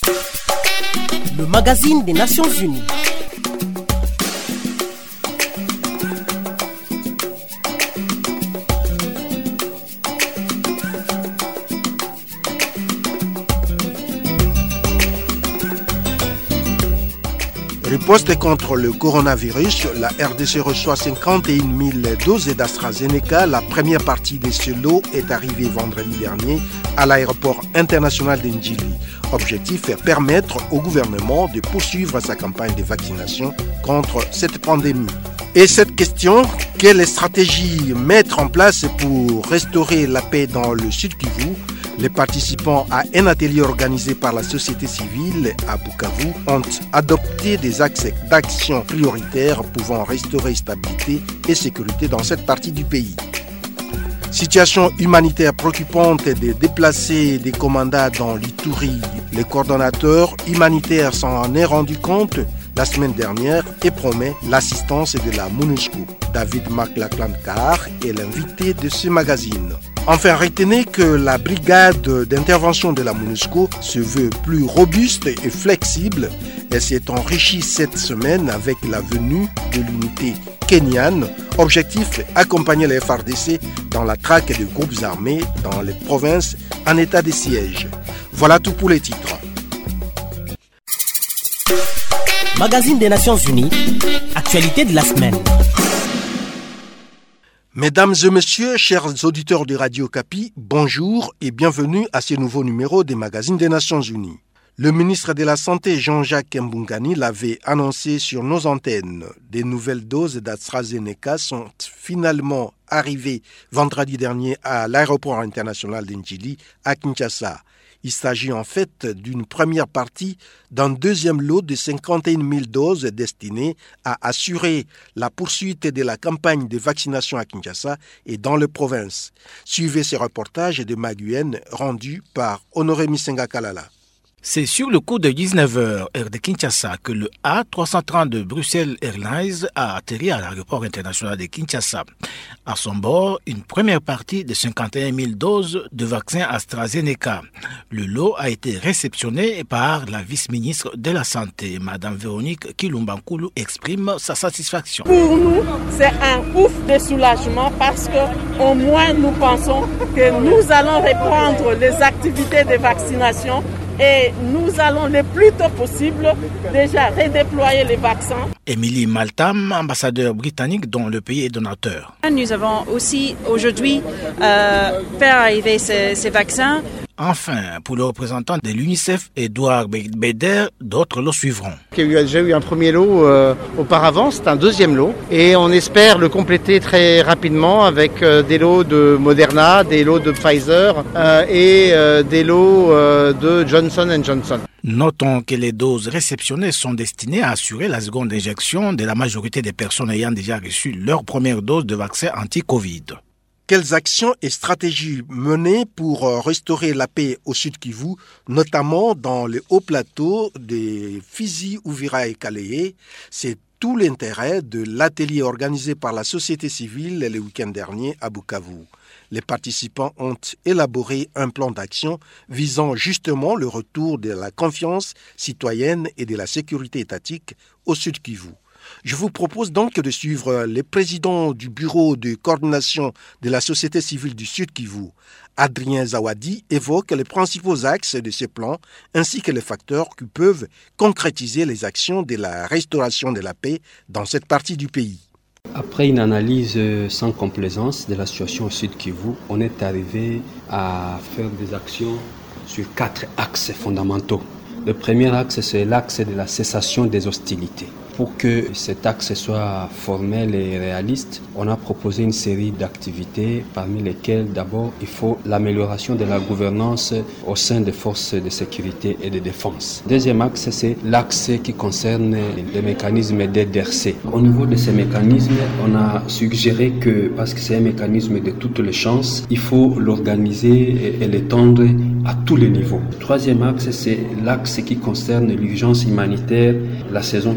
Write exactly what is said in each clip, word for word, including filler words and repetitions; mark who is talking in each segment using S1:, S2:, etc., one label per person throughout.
S1: Le magazine des Nations Unies.
S2: Riposte contre le coronavirus, la R D C reçoit cinquante et une mille doses d'AstraZeneca. La première partie de ce lot est arrivée vendredi dernier à l'aéroport international d'Ndjili. Objectif est permettre au gouvernement de poursuivre sa campagne de vaccination contre cette pandémie. Et cette question, quelle stratégie mettre en place pour restaurer la paix dans le Sud Kivu? Les participants à un atelier organisé par la société civile à Bukavu ont adopté des axes d'action prioritaires pouvant restaurer stabilité et sécurité dans cette partie du pays. Situation humanitaire préoccupante des déplacés des commandants dans l'Ituri. Le coordonnateur humanitaire s'en est rendu compte la semaine dernière et promet l'assistance de la MONUSCO. David McLachlan-Carr est l'invité de ce magazine. Enfin, retenez que la brigade d'intervention de la MONUSCO se veut plus robuste et flexible. Elle s'est enrichie cette semaine avec la venue de l'unité kenyane. Objectif, accompagner les F A R D C dans la traque de groupes armés dans les provinces en état de siège. Voilà tout pour les titres.
S1: Magazine des Nations Unies, actualité de la semaine.
S2: Mesdames et messieurs, chers auditeurs de Radio Kapi, bonjour et bienvenue à ce nouveau numéro des magazines des Nations Unies. Le ministre de la Santé, Jean-Jacques Mbungani, l'avait annoncé sur nos antennes. Des nouvelles doses d'AstraZeneca sont finalement arrivées vendredi dernier à l'aéroport international d'Ndjili à Kinshasa. Il s'agit en fait d'une première partie d'un deuxième lot de cinquante et une mille doses destinées à assurer la poursuite de la campagne de vaccination à Kinshasa et dans les provinces. Suivez ce reportage de Maguen rendu par Honoré Misenga Kalala.
S3: C'est sur le coup de dix-neuf heures, heure de Kinshasa, que le A trois cent trente de Bruxelles Airlines a atterri à l'aéroport international de Kinshasa. À son bord, une première partie de cinquante et une mille doses de vaccin AstraZeneca. Le lot a été réceptionné par la vice-ministre de la Santé, Madame Véronique Kilumbankulu, exprime sa satisfaction.
S4: Pour nous, c'est un ouf de soulagement parce que au moins nous pensons que nous allons reprendre les activités de vaccination. Et nous allons le plus tôt possible déjà redéployer les vaccins.
S3: Émilie Maltam, ambassadeur britannique dont le pays est donateur.
S5: Nous avons aussi aujourd'hui euh, fait arriver ces, ces vaccins.
S3: Enfin, pour le représentant de l'UNICEF, Edouard Beder, d'autres lots suivront.
S6: Il y a déjà eu un premier lot euh, auparavant, c'est un deuxième lot. Et on espère le compléter très rapidement avec euh, des lots de Moderna, des lots de Pfizer euh, et euh, des lots euh, de Johnson and Johnson.
S3: Notons que les doses réceptionnées sont destinées à assurer la seconde injection de la majorité des personnes ayant déjà reçu leur première dose de vaccin anti-Covid.
S2: Quelles actions et stratégies menées pour restaurer la paix au Sud Kivu, notamment dans les hauts plateaux de Fizi, Uvira et Kalehe? C'est tout l'intérêt de l'atelier organisé par la société civile le week-end dernier à Bukavu. Les participants ont élaboré un plan d'action visant justement le retour de la confiance citoyenne et de la sécurité étatique au Sud Kivu. Je vous propose donc de suivre le président du bureau de coordination de la société civile du Sud Kivu. Adrien Zawadi évoque les principaux axes de ce plan ainsi que les facteurs qui peuvent concrétiser les actions de la restauration de la paix dans cette partie du pays.
S7: Après une analyse sans complaisance de la situation au Sud Kivu, on est arrivé à faire des actions sur quatre axes fondamentaux. Le premier axe, c'est l'axe de la cessation des hostilités. Pour que cet axe soit formel et réaliste, on a proposé une série d'activités, parmi lesquelles d'abord il faut l'amélioration de la gouvernance au sein des forces de sécurité et de défense. Deuxième axe, c'est l'axe qui concerne les mécanismes d'aide R C. Au niveau de ces mécanismes, on a suggéré que, parce que c'est un mécanisme de toutes les chances, il faut l'organiser et l'étendre à tous les niveaux. Le troisième axe, c'est l'axe qui concerne l'urgence humanitaire, la saison culturelle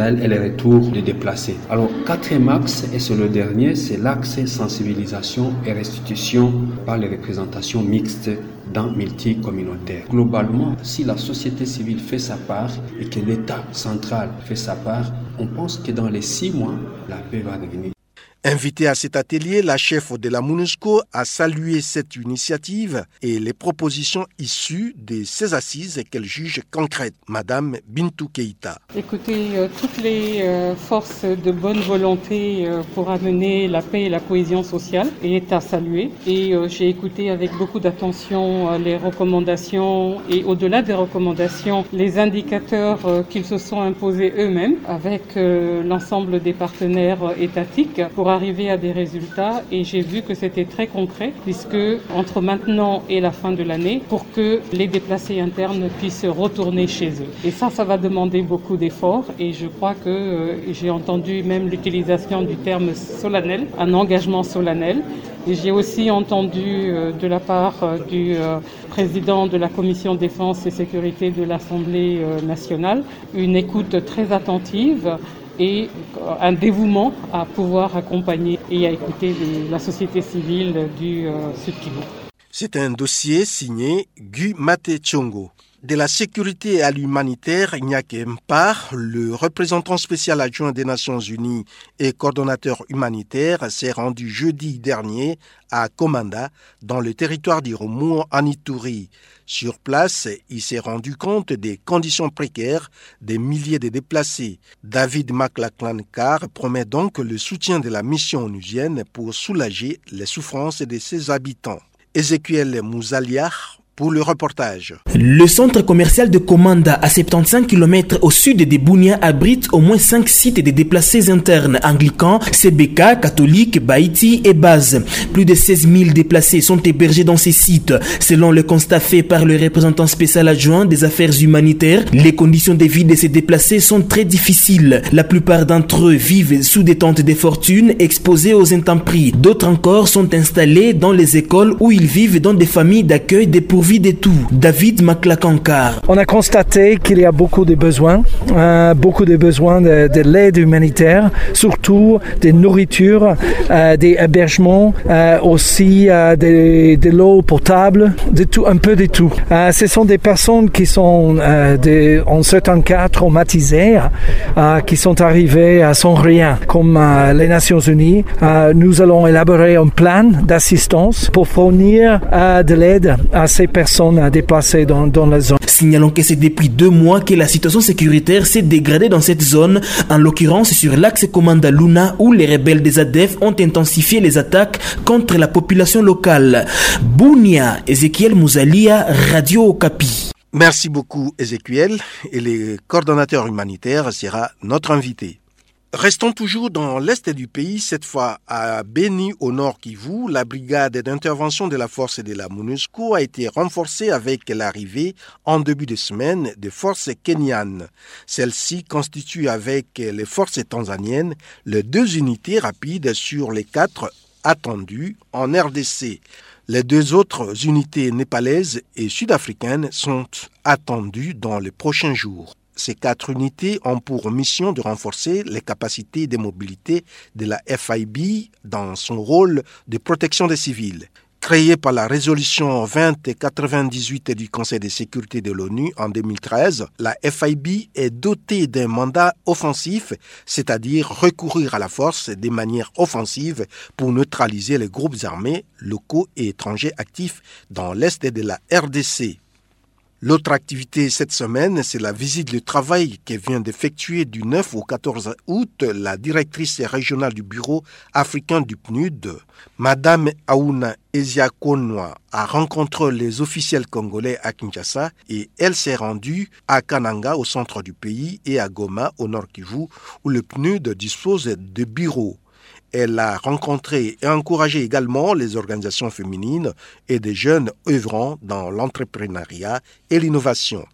S7: culturelle et le retour des déplacés. Alors, quatrième axe, et c'est le dernier, c'est l'axe sensibilisation et restitution par les représentations mixtes dans multicommunautaire. Globalement, si la société civile fait sa part et que l'État central fait sa part, on pense que dans les six mois, la paix va revenir.
S2: Invitée à cet atelier, la chef de la MONUSCO a salué cette initiative et les propositions issues de ces assises qu'elle juge concrètes. Madame Bintou Keïta.
S8: Écoutez, euh, toutes les euh, forces de bonne volonté euh, pour amener la paix et la cohésion sociale est à saluer. Et euh, j'ai écouté avec beaucoup d'attention euh, les recommandations et au-delà des recommandations, les indicateurs euh, qu'ils se sont imposés eux-mêmes avec euh, l'ensemble des partenaires euh, étatiques pour arriver à des résultats, et j'ai vu que c'était très concret puisque entre maintenant et la fin de l'année, pour que les déplacés internes puissent retourner chez eux. Et ça, ça va demander beaucoup d'efforts, et je crois que euh, j'ai entendu même l'utilisation du terme solennel, un engagement solennel. Et j'ai aussi entendu euh, de la part euh, du euh, président de la Commission défense et sécurité de l'Assemblée euh, nationale une écoute très attentive et un dévouement à pouvoir accompagner et à écouter les, la société civile du euh, Sud-Kivu.
S2: C'est un dossier signé Guy Maté Tchongo. De la sécurité à l'humanitaire, Ignaké Mpar, le représentant spécial adjoint des Nations Unies et coordonnateur humanitaire, s'est rendu jeudi dernier à Komanda, dans le territoire d'Irumu, en Ituri. Sur place, il s'est rendu compte des conditions précaires des milliers de déplacés. David McLachlan-Carr promet donc le soutien de la mission onusienne pour soulager les souffrances de ses habitants. Ézéchiel Mouzalia pour le reportage.
S9: Le centre commercial de Komanda, à soixante-quinze kilomètres au sud de Bunia, abrite au moins cinq sites de déplacés internes, anglicans, C B K, catholiques, Baïti et Base. Plus de seize mille déplacés sont hébergés dans ces sites. Selon le constat fait par le représentant spécial adjoint des affaires humanitaires, les conditions de vie de ces déplacés sont très difficiles. La plupart d'entre eux vivent sous des tentes de fortune, exposés aux intempéries. D'autres encore sont installés dans les écoles où ils vivent dans des familles d'accueil dépourvues de tout. David McLachlan-Carr.
S10: On a constaté qu'il y a beaucoup de besoins, euh, beaucoup de besoins de, de l'aide humanitaire, surtout de nourriture, euh, des hébergements, euh, aussi euh, de, de l'eau potable, de tout, un peu de tout. Euh, ce sont des personnes qui sont euh, de, en certains cas traumatisées, euh, qui sont arrivées euh, sans rien, comme euh, les Nations Unies. Euh, nous allons élaborer un plan d'assistance pour fournir euh, de l'aide à ces personnes déplacées dans, dans la zone.
S9: Signalons que c'est depuis deux mois que la situation sécuritaire s'est dégradée dans cette zone, en l'occurrence sur l'axe Komanda Luna, où les rebelles des A D F ont intensifié les attaques contre la population locale. Bunia, Ézéchiel Mouzalia, Radio Okapi.
S2: Merci beaucoup Ézéchiel, et le coordonnateur humanitaire sera notre invité. Restons toujours dans l'est du pays, cette fois à Beni, au nord Kivu. La brigade d'intervention de la force de la MONUSCO a été renforcée avec l'arrivée en début de semaine de forces kenyanes. Celles-ci constituent avec les forces tanzaniennes les deux unités rapides sur les quatre attendues en R D C. Les deux autres unités népalaises et sud-africaines sont attendues dans les prochains jours. Ces quatre unités ont pour mission de renforcer les capacités de mobilité de la F I B dans son rôle de protection des civils. Créée par la résolution vingt quatre-vingt-dix-huit du Conseil de sécurité de l'ONU en deux mille treize, la F I B est dotée d'un mandat offensif, c'est-à-dire recourir à la force de manière offensive pour neutraliser les groupes armés locaux et étrangers actifs dans l'est de la R D C. L'autre activité cette semaine, c'est la visite de travail que vient d'effectuer du neuf au quatorze août la directrice régionale du bureau africain du P N U D, Madame Aouna Eziakonwa, a rencontré les officiels congolais à Kinshasa et elle s'est rendue à Kananga au centre du pays et à Goma au nord Kivu où le P N U D dispose de bureaux. Elle a rencontré et encouragé également les organisations féminines et des jeunes œuvrant dans l'entrepreneuriat et l'innovation.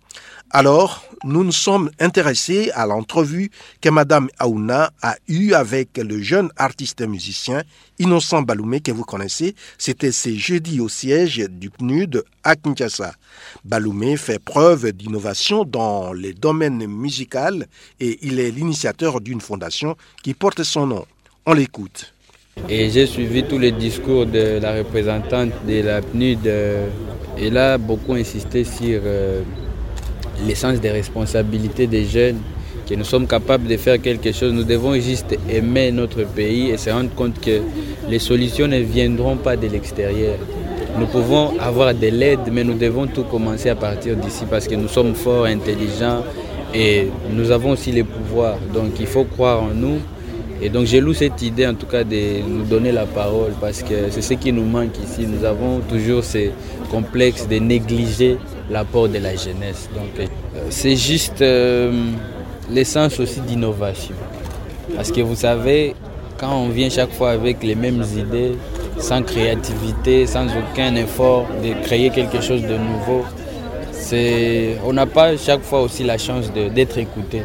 S2: Alors, nous nous sommes intéressés à l'entrevue que Madame Aouna a eue avec le jeune artiste musicien Innocent Baloumé que vous connaissez. C'était ce jeudi au siège du P N U D à Kinshasa. Baloumé fait preuve d'innovation dans les domaines musical et il est l'initiateur d'une fondation qui porte son nom. On l'écoute.
S11: Et j'ai suivi tous les discours de la représentante de la P N U D. Et là, beaucoup insisté sur euh, l'essence des responsabilités des jeunes, que nous sommes capables de faire quelque chose. Nous devons juste aimer notre pays et se rendre compte que les solutions ne viendront pas de l'extérieur. Nous pouvons avoir de l'aide, mais nous devons tout commencer à partir d'ici parce que nous sommes forts, intelligents et nous avons aussi les pouvoirs. Donc il faut croire en nous. Et donc j'ai lu cette idée en tout cas de nous donner la parole parce que c'est ce qui nous manque ici. Nous avons toujours ces complexes de négliger l'apport de la jeunesse. Donc euh, c'est juste euh, l'essence aussi d'innovation. Parce que vous savez, quand on vient chaque fois avec les mêmes idées, sans créativité, sans aucun effort de créer quelque chose de nouveau, c'est, on n'a pas chaque fois aussi la chance de, d'être écouté.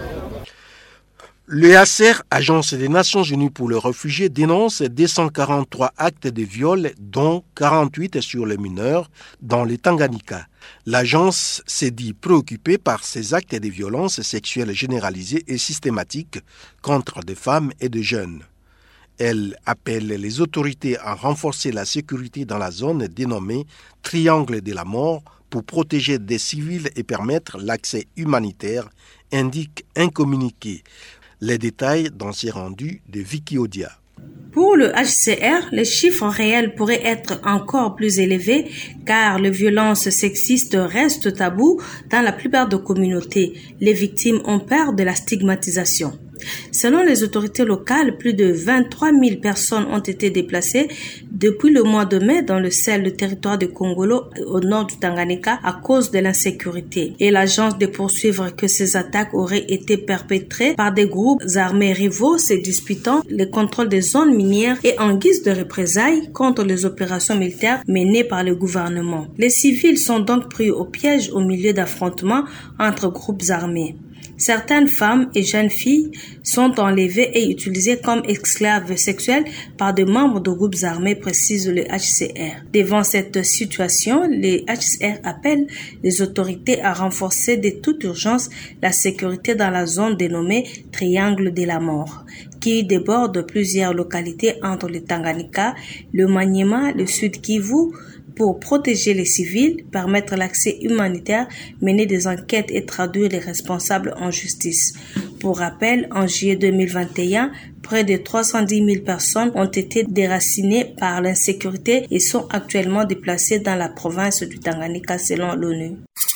S2: Le A C R, Agence des Nations Unies pour les réfugiés, dénonce deux cent quarante-trois actes de viol, dont quarante-huit sur les mineurs, dans les Tanganyika. L'agence s'est dit préoccupée par ces actes de violence sexuelle généralisés et systématiques contre des femmes et des jeunes. Elle appelle les autorités à renforcer la sécurité dans la zone dénommée Triangle de la mort pour protéger des civils et permettre l'accès humanitaire, indique un communiqué. Les détails dans ces rendus de Vicky Odia.
S12: Pour le H C R, les chiffres réels pourraient être encore plus élevés car les violences sexistes restent tabous dans la plupart des communautés. Les victimes ont peur de la stigmatisation. Selon les autorités locales, plus de vingt-trois mille personnes ont été déplacées depuis le mois de mai dans le seul territoire de Kongolo au nord du Tanganyika à cause de l'insécurité. Et l'agence de poursuivre que ces attaques auraient été perpétrées par des groupes armés rivaux se disputant le contrôle des zones minières et en guise de représailles contre les opérations militaires menées par le gouvernement. Les civils sont donc pris au piège au milieu d'affrontements entre groupes armés. Certaines femmes et jeunes filles sont enlevées et utilisées comme esclaves sexuelles par des membres de groupes armés, précise le H C R. Devant cette situation, le H C R appelle les autorités à renforcer de toute urgence la sécurité dans la zone dénommée Triangle de la mort, qui déborde plusieurs localités entre le Tanganyika, le Maniema, le Sud Kivu, pour protéger les civils, permettre l'accès humanitaire, mener des enquêtes et traduire les responsables en justice. Pour rappel, en juillet deux mille vingt et un, près de trois cent dix mille personnes ont été déracinées par l'insécurité et sont actuellement déplacées dans la province du Tanganyika selon l'ONU.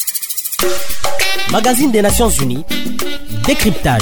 S1: Magazine des Nations Unies, décryptage.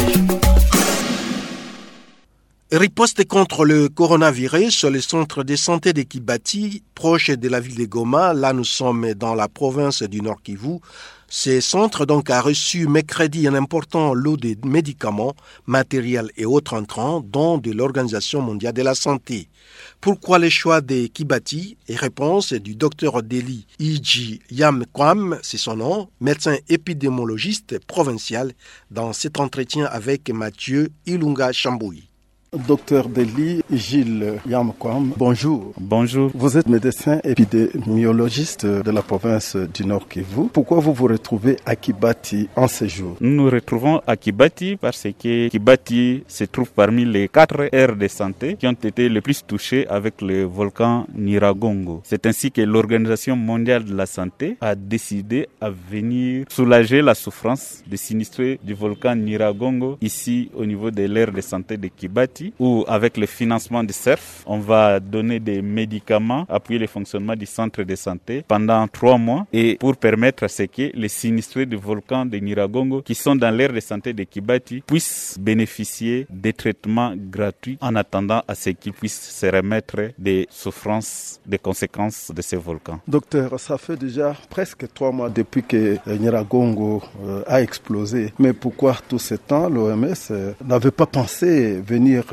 S2: Riposte contre le coronavirus sur le centre de santé de Kibati, proche de la ville de Goma. Là, nous sommes dans la province du Nord Kivu. Ce centre donc a reçu mercredi un important lot de médicaments, matériel et autres entrants, dont de l'Organisation mondiale de la santé. Pourquoi le choix de Kibati? Et réponse du docteur Deli Iji Yamkwam, c'est son nom, médecin épidémiologiste provincial, dans cet entretien avec Mathieu Ilunga Chamboui.
S13: Docteur Deli Gilles Yamkwam, bonjour.
S14: Bonjour.
S13: Vous êtes médecin épidémiologiste de la province du Nord Kivu. Pourquoi vous vous retrouvez à Kibati en ce jour?
S14: Nous nous retrouvons à Kibati parce que Kibati se trouve parmi les quatre aires de santé qui ont été les plus touchées avec le volcan Nyiragongo. C'est ainsi que l'Organisation mondiale de la santé a décidé à venir soulager la souffrance des sinistrés du volcan Nyiragongo ici au niveau de l'aire de santé de Kibati, où avec le financement du C E R F, on va donner des médicaments, appuyer le fonctionnement du centre de santé pendant trois mois et pour permettre à ce que les sinistrés du volcan de Nyiragongo qui sont dans l'aire de santé de Kibati puissent bénéficier des traitements gratuits en attendant à ce qu'ils puissent se remettre des souffrances, des conséquences de ces volcans.
S13: Docteur, ça fait déjà presque trois mois depuis que Nyiragongo euh, a explosé. Mais pourquoi tout ce temps l'O M S euh, n'avait pas pensé venir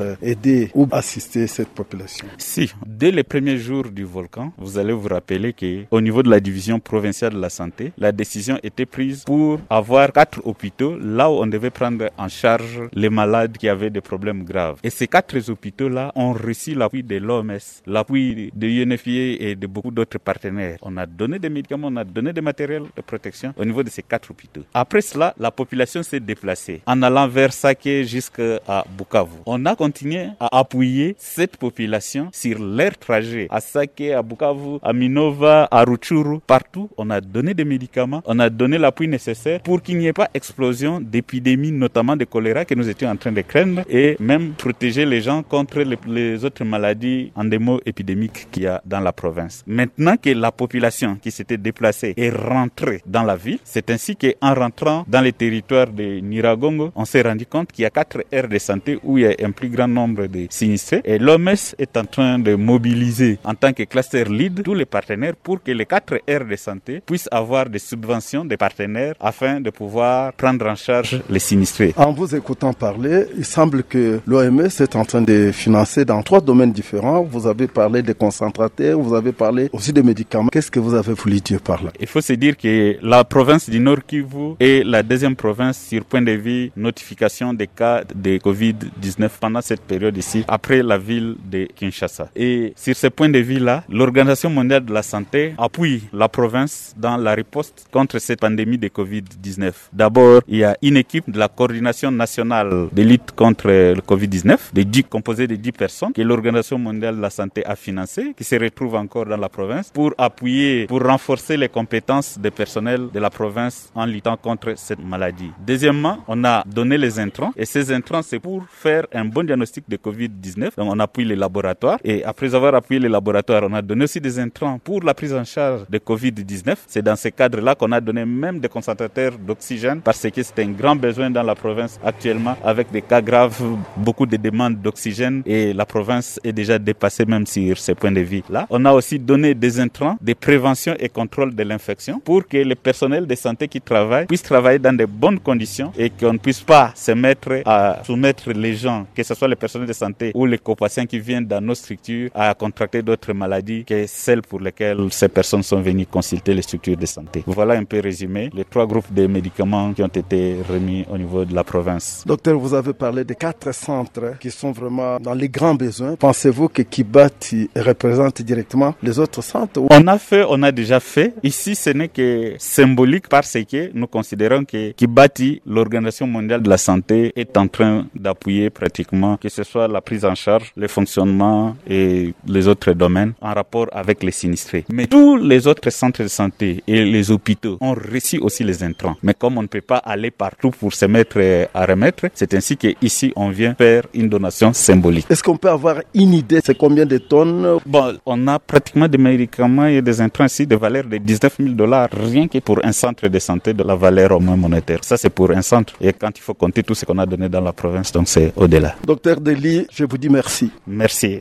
S13: aider ou assister cette population?
S14: Si, dès les premiers jours du volcan, vous allez vous rappeler qu'au niveau de la division provinciale de la santé, la décision était prise pour avoir quatre hôpitaux là où on devait prendre en charge les malades qui avaient des problèmes graves. Et ces quatre hôpitaux-là ont reçu l'appui de l'O M S, l'appui de U N F I A et de beaucoup d'autres partenaires. On a donné des médicaments, on a donné des matériels de protection au niveau de ces quatre hôpitaux. Après cela, la population s'est déplacée en allant vers Saké jusqu'à Bukavu. On a continué à appuyer cette population sur leur trajet à Saké, à Bukavu, à Minova, à Rutshuru, partout. On a donné des médicaments, on a donné l'appui nécessaire pour qu'il n'y ait pas explosion d'épidémies, notamment de choléra que nous étions en train de craindre, et même protéger les gens contre les, les autres maladies endémo-épidémiques qu'il y a dans la province. Maintenant que la population qui s'était déplacée est rentrée dans la ville, c'est ainsi qu'en rentrant dans les territoires de Nyiragongo, on s'est rendu compte qu'il y a quatre aires de santé où il y a un plus grand nombre de sinistrés, et l'O M S est en train de mobiliser en tant que cluster lead tous les partenaires pour que les quatre aires de santé puissent avoir des subventions des partenaires afin de pouvoir prendre en charge les sinistrés.
S13: En vous écoutant parler, il semble que l'O M S est en train de financer dans trois domaines différents. Vous avez parlé des concentrateurs, vous avez parlé aussi des médicaments. Qu'est-ce que vous avez voulu dire par là?
S14: Il faut se dire que la province du Nord Kivu est la deuxième province sur point de vue notification des cas de covid dix-neuf pendant cette période ici, après la ville de Kinshasa. Et sur ce point de vue-là, l'Organisation mondiale de la santé appuie la province dans la riposte contre cette pandémie de covid dix-neuf. D'abord, il y a une équipe de la coordination nationale de lutte contre le covid dix-neuf, de dix, composée de dix personnes, que l'Organisation mondiale de la santé a financé, qui se retrouve encore dans la province, pour appuyer, pour renforcer les compétences des personnels de la province en luttant contre cette maladie. Deuxièmement, on a donné les intrants, et ces intrants, c'est pour faire un bon diagnostic de covid dix-neuf. Donc, on appuie les laboratoires, et après avoir appuyé les laboratoires, on a donné aussi des intrants pour la prise en charge de covid dix-neuf. C'est dans ce cadre-là qu'on a donné même des concentrateurs d'oxygène, parce que c'est un grand besoin dans la province actuellement, avec des cas graves, beaucoup de demandes d'oxygène, et la province est déjà dépassée même sur ce point de vue-là. On a aussi donné des intrants de prévention et contrôle de l'infection pour que les personnels de santé qui travaillent puissent travailler dans de bonnes conditions et qu'on ne puisse pas se mettre à soumettre les gens, que ce soit les personnels de santé ou les co-patients qui viennent dans nos structures, à contracter d'autres maladies que celles pour lesquelles ces personnes sont venues consulter les structures de santé. Voilà un peu résumé les trois groupes de médicaments qui ont été remis au niveau de la province.
S13: Docteur, vous avez parlé de quatre centres qui sont vraiment dans les grands besoins. Pensez-vous que Kibati représente directement les autres centres?
S14: On a fait, on a déjà fait. Ici, ce n'est que symbolique parce que nous considérons que Kibati, l'Organisation mondiale de la santé, est en train d'appuyer pratiquement, que ce soit la prise en charge, le fonctionnement et les autres domaines en rapport avec les sinistrés. Mais tous les autres centres de santé et les hôpitaux ont reçu aussi les intrants. Mais comme on ne peut pas aller partout pour se mettre à remettre, c'est ainsi qu'ici on vient faire une donation symbolique.
S13: Est-ce qu'on peut avoir une idée, c'est combien de tonnes?
S14: Bon, on a pratiquement des médicaments et des intrants ici de valeur de dix-neuf mille dollars, rien que pour un centre de santé de la valeur au moins monétaire. Ça, c'est pour un centre. Et quand il faut compter tout ce qu'on a donné dans la province, donc c'est au-delà.
S13: Docteur Deli, je vous dis merci.
S14: Merci.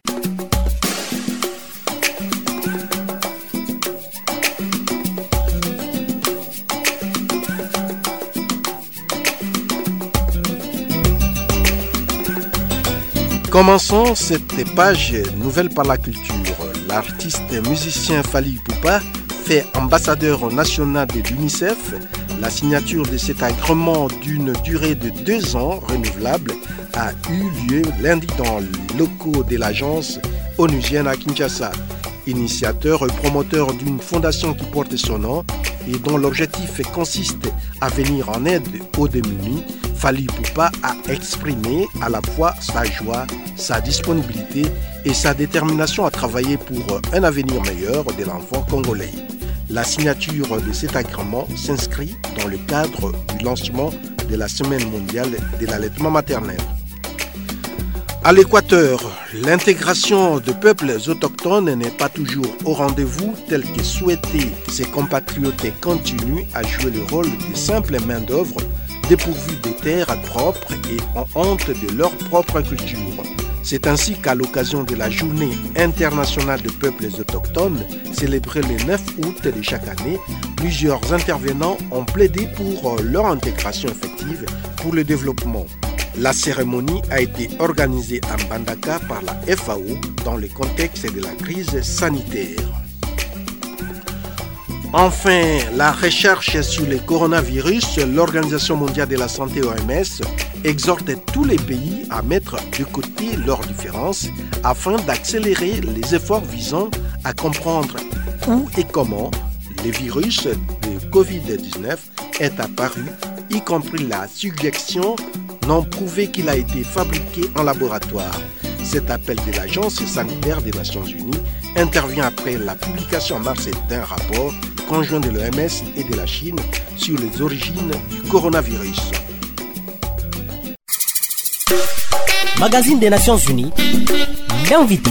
S2: Commençons cette page nouvelle par la culture. L'artiste musicien Fally Ipupa, fait ambassadeur national de l'UNICEF, la signature de cet agrément d'une durée de deux ans renouvelable a eu lieu lundi dans les locaux de l'agence onusienne à Kinshasa. Initiateur et promoteur d'une fondation qui porte son nom et dont l'objectif consiste à venir en aide aux démunis, Fally Ipupa a exprimé à la fois sa joie, sa disponibilité et sa détermination à travailler pour un avenir meilleur de l'enfant congolais. La signature de cet agrément s'inscrit dans le cadre du lancement de la Semaine mondiale de l'allaitement maternel. À l'Équateur, l'intégration de peuples autochtones n'est pas toujours au rendez-vous tel que souhaité. Ses compatriotes continuent à jouer le rôle de simples main-d'œuvre dépourvus des terres propres et en honte de leur propre culture. C'est ainsi qu'à l'occasion de la Journée internationale des peuples autochtones, célébrée le neuf août de chaque année, plusieurs intervenants ont plaidé pour leur intégration effective pour le développement. La cérémonie a été organisée à Mbandaka par la F A O dans le contexte de la crise sanitaire. Enfin, la recherche sur le coronavirus, l'Organisation mondiale de la santé O M S exhorte tous les pays à mettre de côté leurs différences afin d'accélérer les efforts visant à comprendre où et comment le virus de covid dix-neuf est apparu, y compris la suggestion non prouvée qu'il a été fabriqué en laboratoire. Cet appel de l'Agence sanitaire des Nations Unies intervient après la publication en mars d'un rapport conjoint de l'O M S et de la Chine sur les origines du coronavirus.
S1: Magazine des Nations Unies, l'invité.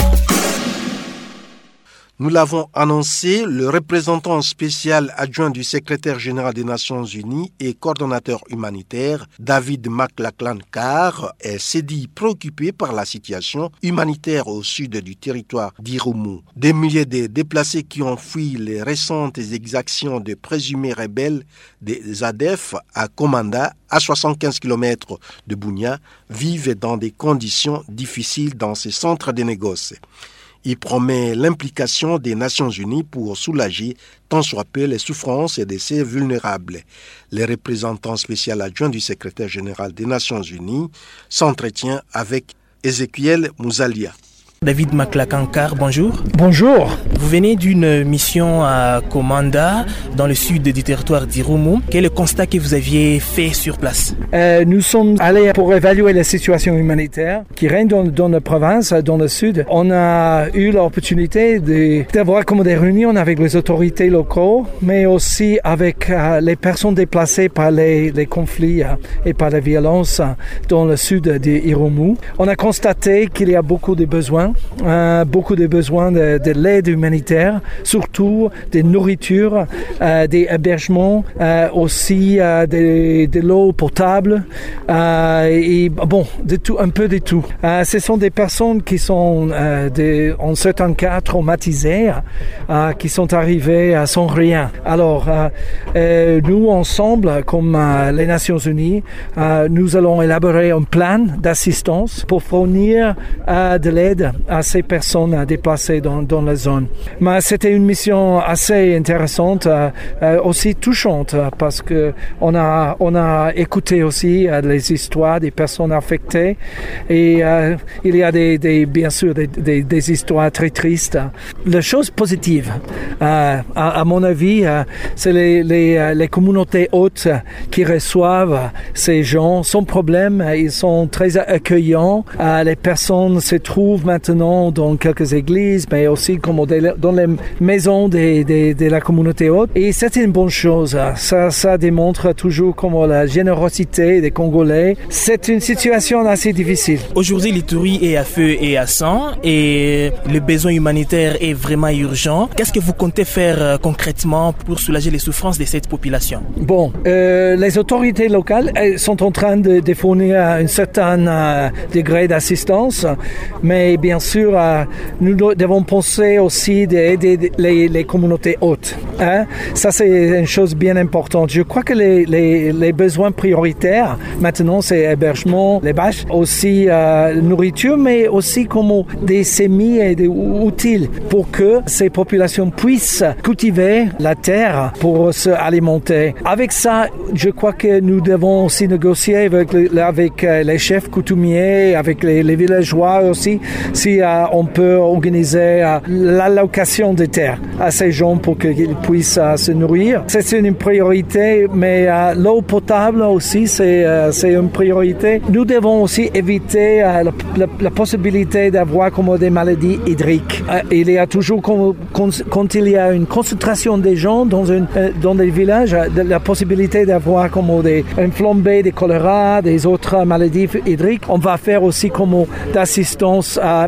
S2: Nous l'avons annoncé, le représentant spécial adjoint du secrétaire général des Nations Unies et coordonnateur humanitaire, David McLachlan-Carr, s'est dit préoccupé par la situation humanitaire au sud du territoire d'Irumu. Des milliers de déplacés qui ont fui les récentes exactions de présumés rebelles des A D F à Komanda, à soixante-quinze kilomètres de Bunia, vivent dans des conditions difficiles dans ces centres de négoce. Il promet l'implication des Nations Unies pour soulager tant soit peu les souffrances de ces vulnérables. Le représentant spécial adjoint du secrétaire général des Nations Unies s'entretient avec Ezekiel Mouzalia.
S9: David McLachlan-Carr, bonjour.
S10: Bonjour.
S9: Vous venez d'une mission à Komanda, dans le sud du territoire d'Irumu. Quel est le constat que vous aviez fait sur place?
S10: euh, Nous sommes allés pour évaluer la situation humanitaire qui règne dans, dans la province, dans le sud. On a eu l'opportunité de, d'avoir comme des réunions avec les autorités locales, mais aussi avec euh, les personnes déplacées par les, les conflits euh, et par la violence euh, dans le sud d'Irumu. On a constaté qu'il y a beaucoup de besoins. Euh, beaucoup de besoins de, de l'aide humanitaire, surtout des nourritures, euh, des hébergements, euh, aussi euh, de, de l'eau potable euh, et bon, de tout, un peu de tout. Euh, ce sont des personnes qui sont euh, de, en certains cas traumatisées, euh, qui sont arrivées euh, sans rien. Alors, euh, euh, nous ensemble, comme euh, les Nations Unies, euh, nous allons élaborer un plan d'assistance pour fournir euh, de l'aide à ces personnes déplacées dans, dans la zone. Mais c'était une mission assez intéressante, euh, aussi touchante, parce que on a, on a écouté aussi euh, les histoires des personnes affectées et euh, il y a des, des, bien sûr des, des, des histoires très tristes. La chose positive, euh, à, à mon avis, euh, c'est les, les, les communautés hautes qui reçoivent ces gens sans problème. Ils sont très accueillants. Euh, les personnes se trouvent maintenant dans quelques églises, mais aussi comme dans les maisons de, de, de la communauté haute. Et c'est une bonne chose. Ça, ça démontre toujours comment la générosité des Congolais. C'est une situation assez difficile.
S9: Aujourd'hui, l'Ituri est à feu et à sang et le besoin humanitaire est vraiment urgent. Qu'est-ce que vous comptez faire euh, concrètement pour soulager les souffrances de cette population?
S10: Bon, euh, les autorités locales sont en train de, de fournir un certain euh, degré d'assistance, mais bien sûr, euh, nous devons penser aussi d'aider les, les communautés hautes. Hein? Ça, c'est une chose bien importante. Je crois que les, les, les besoins prioritaires, maintenant, c'est hébergement, les bâches, aussi euh, nourriture, mais aussi comme des semis et des outils pour que ces populations puissent cultiver la terre pour se alimenter. Avec ça, je crois que nous devons aussi négocier avec, avec les chefs coutumiers, avec les, les villageois aussi, si euh, on peut organiser euh, l'allocation de terre à ces gens pour qu'ils puissent euh, se nourrir. C'est une priorité, mais euh, l'eau potable aussi, c'est, euh, c'est une priorité. Nous devons aussi éviter euh, la, la, la possibilité d'avoir comme des maladies hydriques. Euh, il y a toujours, comme, quand, quand il y a une concentration des gens dans, une, euh, dans des villages, euh, la possibilité d'avoir comme des, une flambée de choléra, des autres maladies hydriques. On va faire aussi comme d'assistance euh,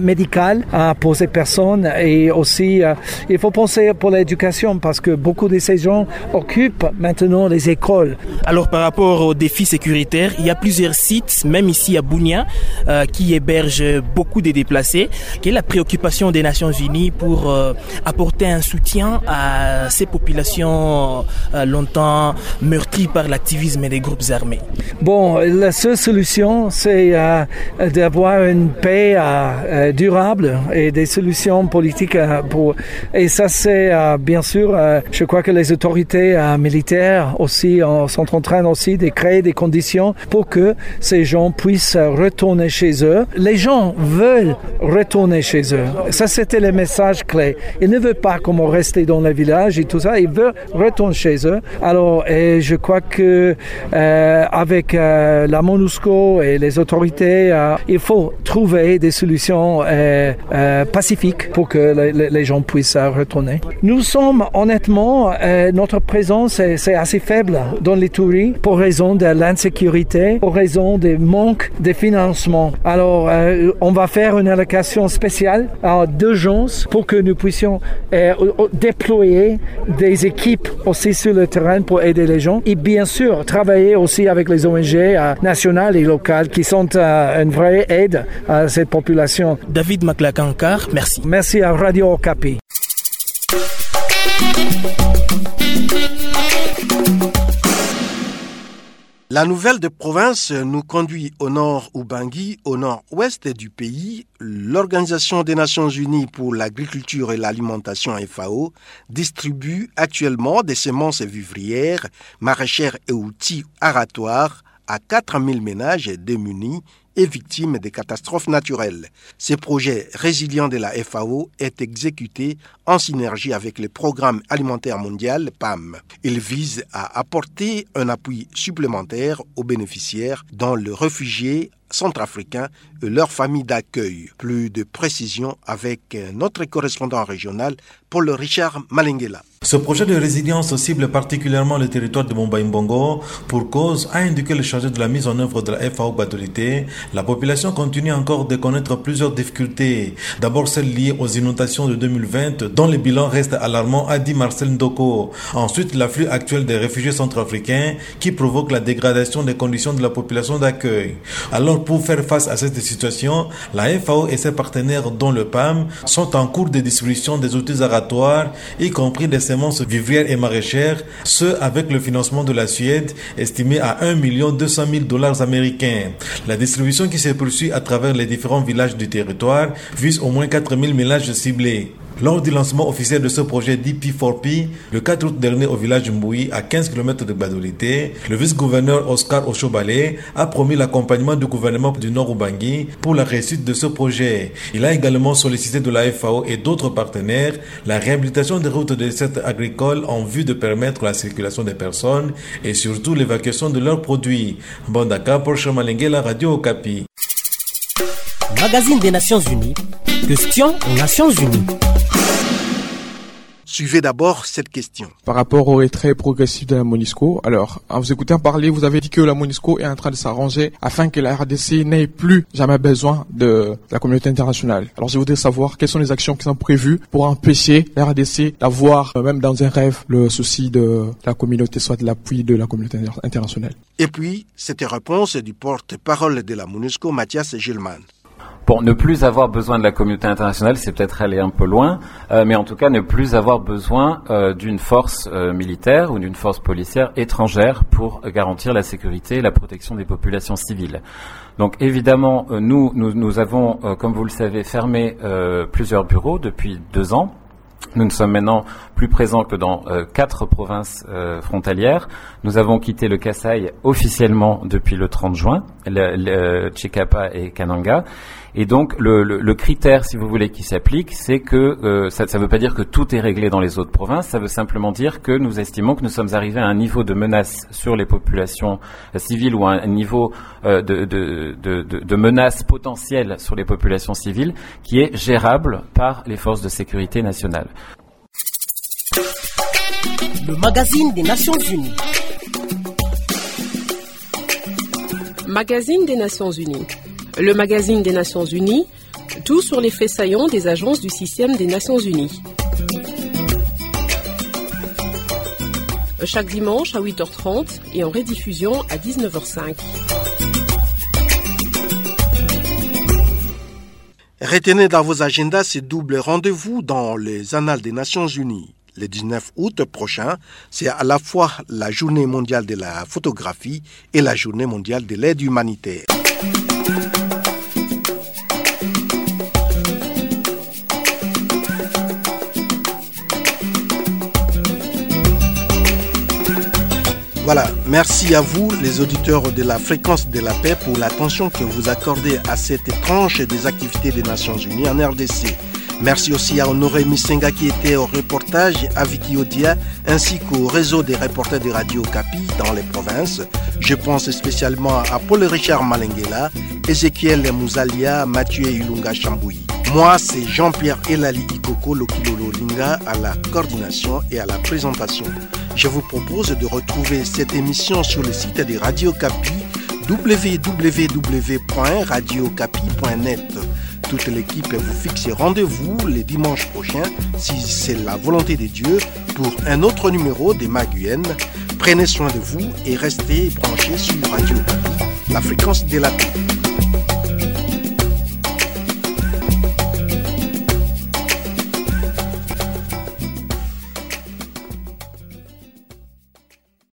S10: médical euh, pour ces personnes et aussi euh, il faut penser pour l'éducation parce que beaucoup de ces gens occupent maintenant les écoles.
S9: Alors par rapport aux défis sécuritaires, il y a plusieurs sites, même ici à Bunia, euh, qui hébergent beaucoup de déplacés. Quelle est la préoccupation des Nations Unies pour euh, apporter un soutien à ces populations euh, longtemps meurtries par l'activisme des groupes armés?
S10: Bon, la seule solution, c'est euh, d'avoir une paix euh, durable et des solutions politiques. Euh, pour... Et ça, c'est euh, bien sûr, euh, je crois que les autorités euh, militaires aussi euh, sont en train aussi de créer des conditions pour que ces gens puissent retourner chez eux. Les gens veulent retourner chez eux. Ça, c'était le message clé. Ils ne veulent pas comment rester dans le village et tout ça. Ils veulent retourner chez eux. Alors, et je crois que euh, avec euh, la MONUSCO et les autorités, euh, il faut trouver des solutions euh, euh, pacifiques pour que les, les gens puissent euh, retourner. Nous sommes honnêtement, euh, notre présence est, c'est assez faible dans les Touris pour raison de l'insécurité, pour raison du manque de financement. Alors, euh, on va faire une allocation spéciale euh, d'urgence pour que nous puissions euh, déployer des équipes aussi sur le terrain pour aider les gens et bien sûr travailler aussi avec les O N G euh, nationales et locales qui sont euh, une vraie aide à cette population.
S9: David Maclakankar, merci.
S10: Merci à Radio Okapi.
S2: La nouvelle de province nous conduit au nord Ubangui, au nord-ouest du pays. L'Organisation des Nations Unies pour l'agriculture et l'alimentation F A O distribue actuellement des semences vivrières, maraîchères et outils aratoires à quatre mille ménages démunis et victimes des catastrophes naturelles. Ce projet résilient de la F A O est exécuté en synergie avec le Programme alimentaire mondial P A M. Il vise à apporter un appui supplémentaire aux bénéficiaires, dont les réfugiés centrafricains et leurs familles d'accueil. Plus de précisions avec notre correspondant régional, Paul Richard Malengela.
S15: Ce projet de résilience cible particulièrement le territoire de Mombaïmbongo. Pour cause, a indiqué le chargé de la mise en œuvre de la F A O Badolité, la population continue encore de connaître plusieurs difficultés. D'abord celles liées aux inondations de deux mille vingt, dont le bilan reste alarmant, a dit Marcel Ndoko. Ensuite, l'afflux actuel des réfugiés centrafricains qui provoque la dégradation des conditions de la population d'accueil. Alors, pour faire face à cette situation, la F A O et ses partenaires, dont le P A M, sont en cours de distribution des outils aratoires, y compris des semences vivrières et maraîchères, ce avec le financement de la Suède, estimé à un million deux cent mille dollars américains. La distribution qui se poursuit à travers les différents villages du territoire vise au moins quatre mille ménages ciblés. Lors du lancement officiel de ce projet D P quatre P, le quatre août dernier au village Mboui, à quinze kilomètres de Badolité, le vice-gouverneur Oscar Ochobalé a promis l'accompagnement du gouvernement du Nord Ubangui pour la réussite de ce projet. Il a également sollicité de la F A O et d'autres partenaires la réhabilitation des routes de dessert agricoles en vue de permettre la circulation des personnes et surtout l'évacuation de leurs produits. Bondaka pour Chamalengue, la radio Okapi.
S1: Magazine des Nations Unies. Question aux Nations Unies.
S2: Suivez d'abord cette question.
S16: Par rapport au retrait progressif de la MONUSCO, alors, en vous écoutant parler, vous avez dit que la MONUSCO est en train de s'arranger afin que la R D C n'ait plus jamais besoin de la communauté internationale. Alors, je voudrais savoir quelles sont les actions qui sont prévues pour empêcher la R D C d'avoir, même dans un rêve, le souci de la communauté, soit de l'appui de la communauté internationale.
S2: Et puis, cette réponse du porte-parole de la MONUSCO, Mathias Gilman.
S17: Pour ne plus avoir besoin de la communauté internationale, c'est peut-être aller un peu loin, euh, mais en tout cas ne plus avoir besoin euh, d'une force euh, militaire ou d'une force policière étrangère pour garantir la sécurité et la protection des populations civiles. Donc évidemment, euh, nous, nous, nous avons, euh, comme vous le savez, fermé euh, plusieurs bureaux depuis deux ans. Nous ne sommes maintenant plus présents que dans euh, quatre provinces euh, frontalières. Nous avons quitté le Kasaï officiellement depuis le trente juin, le, le Tchikapa et Kananga. Et donc le, le, le critère, si vous voulez, qui s'applique, c'est que euh, ça ne veut pas dire que tout est réglé dans les autres provinces. Ça veut simplement dire que nous estimons que nous sommes arrivés à un niveau de menace sur les populations euh, civiles ou à un niveau euh, de, de, de, de, de menace potentielle sur les populations civiles qui est gérable par les forces de sécurité nationales.
S1: Le magazine des Nations Unies.
S18: Magazine des Nations Unies. Le magazine des Nations Unies Tout sur les faits saillants des agences du système des Nations Unies. Chaque dimanche à huit heures trente et en rediffusion à dix-neuf heures cinq.
S2: Retenez dans vos agendas ces doubles rendez-vous dans les Annales des Nations Unies. Le dix-neuf août prochain, c'est à la fois la Journée mondiale de la photographie et la Journée mondiale de l'aide humanitaire. Voilà, merci à vous les auditeurs de la Fréquence de la Paix pour l'attention que vous accordez à cette tranche des activités des Nations Unies en R D C. Merci aussi à Honoré Misenga qui était au reportage, à Vicky Odia, ainsi qu'au réseau des reporters de Radio Okapi dans les provinces. Je pense spécialement à Paul-Richard Malengela, Ezekiel Mouzalia, Mathieu Ilunga Chambouyi. Moi, c'est Jean-Pierre Elali Ikoko Lokilolo Linga à la coordination et à la présentation. Je vous propose de retrouver cette émission sur le site de Radio Okapi, w w w point radio okapi point net. Toute l'équipe vous fixe rendez-vous les dimanches prochains, si c'est la volonté de Dieu, pour un autre numéro des Maguyenne. Prenez soin de vous et restez branchés sur Radio Okapi, la fréquence de la paix.